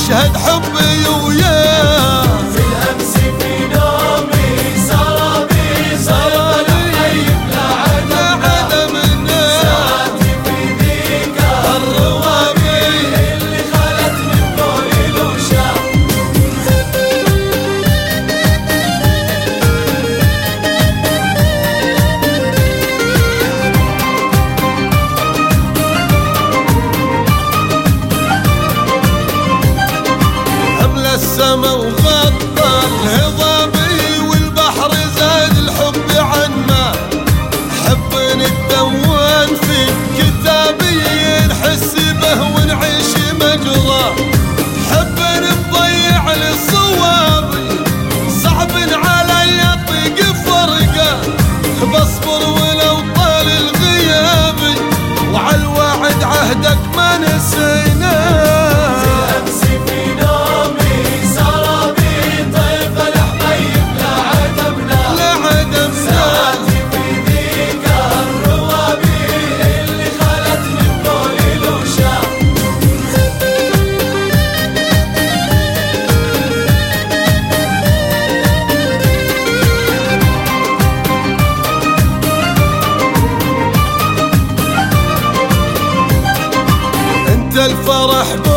أشهد حبي وياه. في الأمس في نومي سرابي طيب لعدمنا ساعتي في ذيك الروابي اللي خلت من قولي الوشاح. السما وغطى الهضابي والبحر زاد الحب عنا. حب نتدون في كتابي نحس به ونعيش مجراه. حب نضيع للصوابي صعب علي اطيق فرقه. بصبر ولو طال الغيابي وعلى الوعد عهدك ما نسيناه. الفرح